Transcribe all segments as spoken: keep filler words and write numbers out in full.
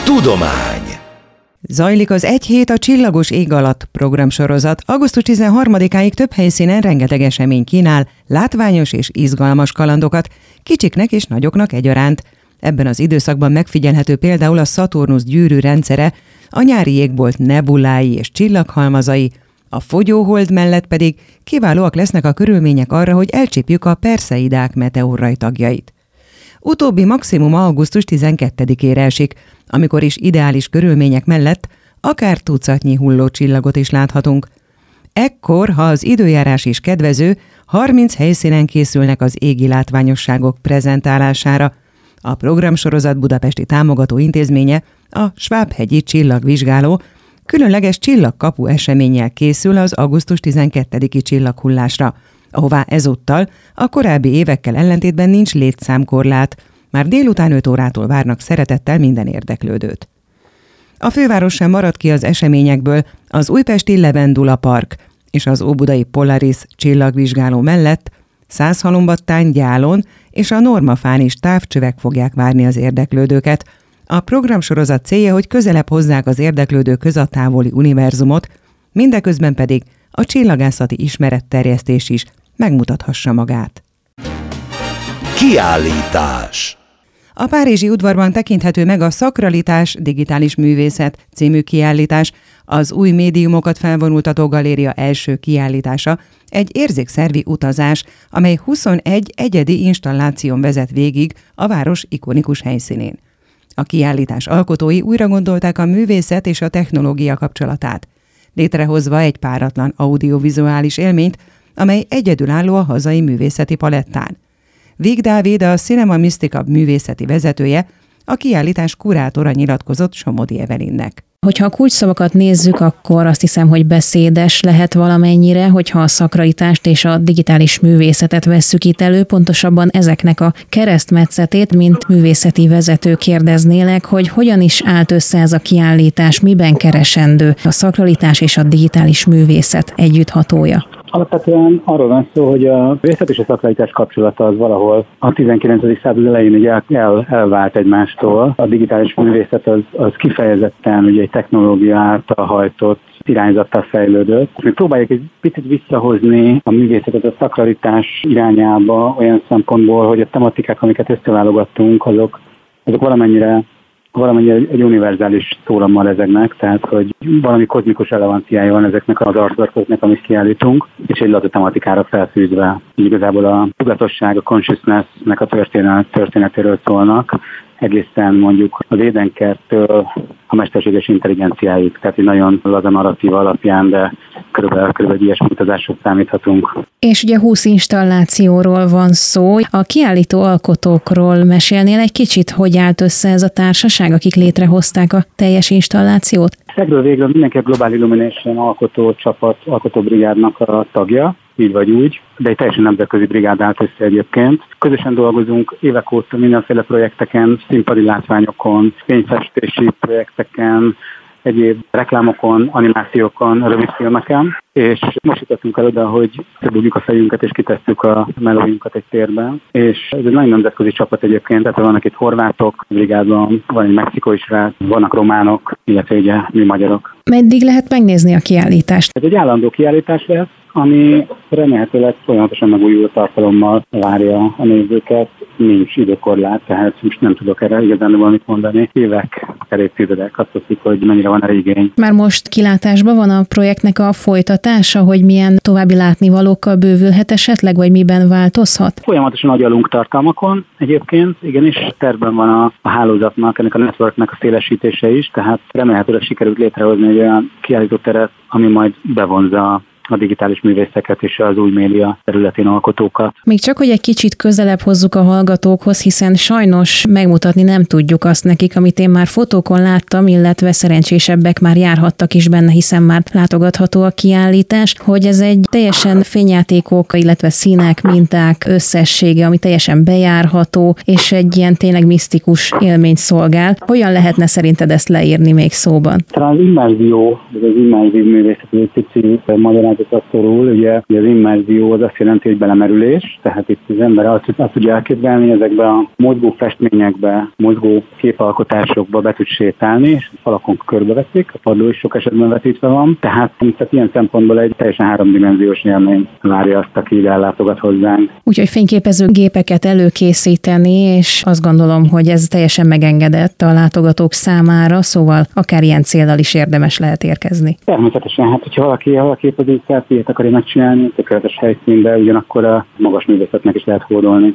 Tudomány. Zajlik az Egy hét a csillagos ég alatt programsorozat. augusztus tizenharmadikáig több helyszínen rengeteg esemény kínál, látványos és izgalmas kalandokat, kicsiknek és nagyoknak egyaránt. Ebben az időszakban megfigyelhető például a Szaturnusz gyűrű rendszere, a nyári jégbolt nebulái és csillaghalmazai, a fogyóhold mellett pedig kiválóak lesznek a körülmények arra, hogy elcsípjük a Perseidák meteorraj tagjait. Utóbbi maximum augusztus tizenkettedikére esik, amikor is ideális körülmények mellett akár tucatnyi hulló csillagot is láthatunk. Ekkor, ha az időjárás is kedvező, harminc helyszínen készülnek az égi látványosságok prezentálására. A programsorozat budapesti támogató intézménye, a Svábhegyi Csillagvizsgáló, különleges csillagkapu eseménnyel készül az augusztus tizenkettediki csillaghullásra, ahová ezúttal a korábbi évekkel ellentétben nincs létszámkorlát, már délután öt órától várnak szeretettel minden érdeklődőt. A főváros sem marad ki az eseményekből, az újpesti Levendula Park és az óbudai Polaris csillagvizsgáló mellett Százhalombattán, Gyálon és a Normafán is távcsövek fogják várni az érdeklődőket. A programsorozat célja, hogy közelebb hozzák az érdeklődőkhöz a távoli univerzumot, mindeközben pedig a csillagászati ismeretterjesztés is megmutathassa magát. Kiállítás. A Párizsi udvarban tekinthető meg a Szakralitás digitális művészet című kiállítás, az új médiumokat felvonultató galéria első kiállítása, egy érzékszervi utazás, amely huszonegy egyedi installáción vezet végig a város ikonikus helyszínén. A kiállítás alkotói újra gondolták a művészet és a technológia kapcsolatát, létrehozva egy páratlan audiovizuális élményt, amely egyedülálló a hazai művészeti palettán. Vig Dávid, a Cinema Mystica művészeti vezetője, a kiállítás kurátora nyilatkozott Somodi Evelinnek. Hogyha a kulcsszavakat nézzük, akkor azt hiszem, hogy beszédes lehet valamennyire, hogyha a szakralitást és a digitális művészetet vesszük itt elő, pontosabban ezeknek a keresztmetszetét, mint művészeti vezető kérdeznélek, hogy hogyan is állt össze ez a kiállítás, miben keresendő a szakralitás és a digitális művészet együtthatója. Alapvetően arról van szó, hogy a művészet és a szakralitás kapcsolata az valahol a tizenkilencedik század elején ugye el, elvált egymástól. A digitális művészet az, az kifejezetten ugye egy technológia által hajtott irányzattal fejlődött. Mi próbáljuk egy picit visszahozni a művészetet a szakralitás irányába olyan szempontból, hogy a tematikák, amiket összeválogattunk, azok, azok valamennyire valamennyire egy univerzális szólammal rezegnek, tehát hogy valami kozmikus relevanciája van ezeknek az artworkoknak, amit kiállítunk, és egy laza tematikára felfűzve. Így igazából a tudatosság, a consciousness-nek a történet, történetéről szólnak, egészen mondjuk az édenkerttől a mesterséges intelligenciáig, tehát egy nagyon laza narratíva alapján, de körülbelül, körülbelül ilyesmi utazások számíthatunk. És ugye húsz installációról van szó. A kiállító alkotókról mesélnél egy kicsit, hogy állt össze ez a társaság, akik létrehozták a teljes installációt? Szegről végről mindenki a Global Illumination alkotó csapat, alkotóbrigádnak a tagja, így vagy úgy, de egy teljesen nemzetközi brigád állt össze egyébként. Közösen dolgozunk évek óta mindenféle projekteken, színpadi látványokon, fényfestési projekteken, egyéb reklámokon, animációkon, rövidfilmeken, és most jutottunk el oda, hogy összebújjuk a fejünket és kitesszük a melóinkat egy térben. És ez egy nagyon nemzetközi csapat egyébként, tehát vannak itt horvátok brigádban, van egy mexikói srác, vannak románok, illetve ugye mi magyarok. Meddig lehet megnézni a kiállítást? Ez egy állandó kiállítás lesz, ami remélhetőleg folyamatosan megújuló tartalommal várja a nézőket. Nincs időkorlát, tehát most nem tudok erre igazán valamit mondani. Évek, akár évtizedek, azt hiszik, hogy mennyire van erre igény. Már most kilátásban van a projektnek a folytatása, hogy milyen további látnivalókkal bővülhet esetleg, vagy miben változhat? Folyamatosan agyalunk tartalmakon egyébként, igenis tervben van a, a hálózatnak, ennek a networknek a szélesítése is, tehát remélhetőleg sikerült létrehozni egy olyan kiállítóteret, ami majd bevonza a digitális művészeket és az új média területén alkotókat. Még csak, hogy egy kicsit közelebb hozzuk a hallgatókhoz, hiszen sajnos megmutatni nem tudjuk azt nekik, amit én már fotókon láttam, illetve szerencsésebbek már járhattak is benne, hiszen már látogatható a kiállítás, hogy ez egy teljesen fényjátékok, illetve színek, minták összessége, ami teljesen bejárható, és egy ilyen tényleg misztikus élményt szolgál. Hogyan lehetne szerinted ezt leírni még szóban? Talán az immerzió, az immerzív művészet, egy pici magyarázat a szorul. Ugye, ugye az immerzió az azt jelenti, hogy belemerülés, tehát itt az ember azt, azt tudja elképzelni, ezekbe a mozgó festményekbe, mozgó képalkotásokba be tud sétálni, és a falakon körbevetik, a padló is sok esetben vetítve van, tehát, tehát ilyen szempontból egy teljesen háromdimenziós élmény várja azt, aki ide ellátogat hozzánk. Úgyhogy fényképezőgépeket előkészíteni, és azt gondolom, hogy ez teljesen megengedett a látogatók számára, szóval akár ilyen céllal is érdemes lehet érkezni. Természetesen, hát hogyha valaki, valaki az ilyet akarja megcsinálni, tökéletes helyszínben, ugyanakkor a magas művészetnek is lehet hódolni.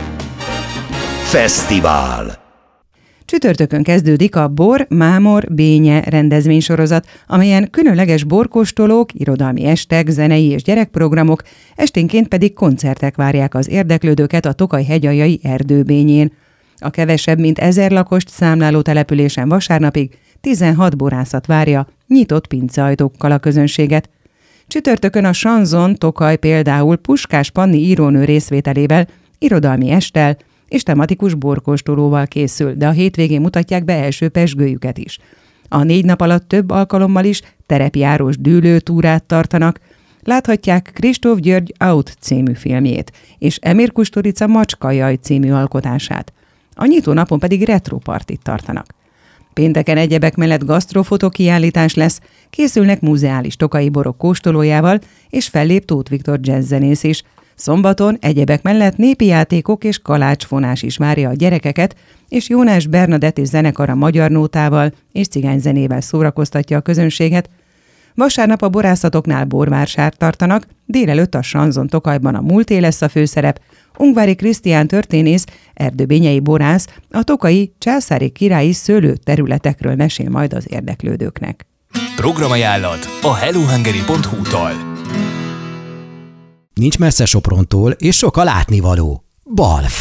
Fesztivál. Csütörtökön kezdődik a Bor, Mámor, Bénye rendezvénysorozat, amelyen különleges borkóstolók, irodalmi estek, zenei és gyerekprogramok, esténként pedig koncertek várják az érdeklődőket a Tokaj hegyaljai erdőbényén. A kevesebb mint ezer lakost számláló településen vasárnapig tizenhat borászat várja nyitott pinceajtókkal a közönséget. Csütörtökön a Sanzon Tokaj például Puskás Panni írónő részvételével, irodalmi esttel és tematikus borkóstolóval készül, de a hétvégén mutatják be első pezsgőjüket is. A négy nap alatt több alkalommal is terepjárós dűlőtúrát tartanak, láthatják Kristóf György Out című filmjét, és Emir Kusturica Macskajaj című alkotását. A nyitó napon pedig retropartit tartanak. Pénteken egyebek mellett gasztrofotokiállítás lesz, készülnek muzeális tokai borok kóstolójával, és fellép Tóth Viktor jazzzenész is. Szombaton egyebek mellett népi játékok és kalácsfonás is várja a gyerekeket, és Jónás Bernadett és zenekara magyar nótával és cigányzenével szórakoztatja a közönséget. Vasárnap a borászatoknál borvársárt tartanak, délelőtt a Sanzon Tokajban a múlté lesz a főszerep, Ungvári Krisztián történész, erdőbényei borász a tokai császári királyi szőlő területekről mesél majd az érdeklődőknek. Programajánlat a hellohungary pont hu-tól. Nincs messze Soprontól, és sok a látnivaló. Balf.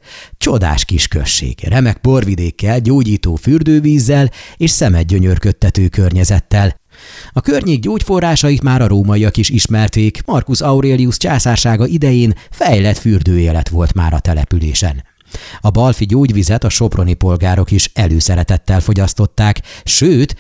Csodás kis község, remek borvidékkel, gyógyító fürdővízzel és szemet gyönyörködtető környezettel. A környék gyógyforrásait már a rómaiak is ismerték, Marcus Aurelius császársága idején fejlett fürdőélet volt már a településen. A balfi gyógyvizet a soproni polgárok is előszeretettel fogyasztották, sőt,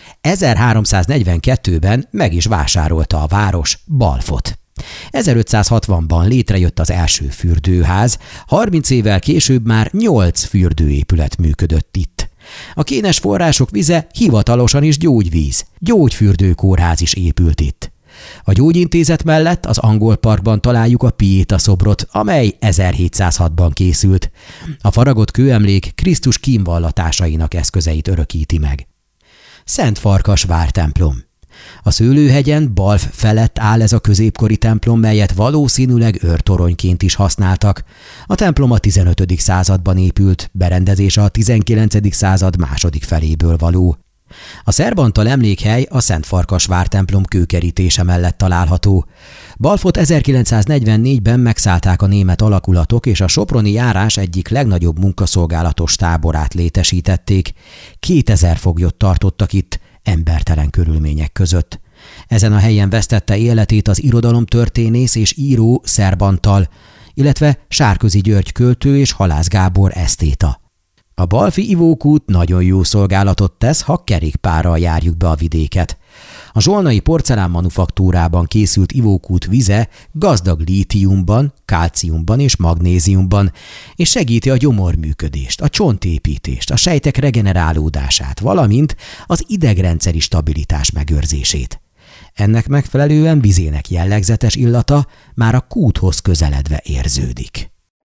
ezerháromszáznegyvenkettőben meg is vásárolta a város Balfot. ezerötszázhatvanban létrejött az első fürdőház, harminc évvel később már nyolc fürdőépület működött itt. A kénes források vize hivatalosan is gyógyvíz, gyógyfürdőkórház is épült itt. A gyógyintézet mellett az Angol Parkban találjuk a Pieta szobrot, amely ezerhétszázhatban készült. A faragott kőemlék Krisztus kínvallatásainak eszközeit örökíti meg. Szent Farkas vártemplom. A Szőlőhegyen Balf felett áll ez a középkori templom, melyet valószínűleg őrtoronyként is használtak. A templom a tizenötödik században épült, berendezése a tizenkilencedik század második feléből való. A Szerbantal emlékhely a Szent Farkas vártemplom kőkerítése mellett található. Balfot ezerkilencszáznegyvennégyben megszállták a német alakulatok, és a soproni járás egyik legnagyobb munkaszolgálatos táborát létesítették. Kétezer foglyot tartottak itt, embertelen körülmények között. Ezen a helyen vesztette életét az irodalomtörténész és író Szerbantal, illetve Sárközi György költő és Halász Gábor esztéta. A balfi ivókút nagyon jó szolgálatot tesz, ha kerékpárral járjuk be a vidéket. A zsolnai porcelánmanufaktúrában készült ivókút vize gazdag lítiumban, kálciumban és magnéziumban, és segíti a gyomorműködést, a csontépítést, a sejtek regenerálódását, valamint az idegrendszeri stabilitás megőrzését. Ennek megfelelően vizének jellegzetes illata már a kúthoz közeledve érződik.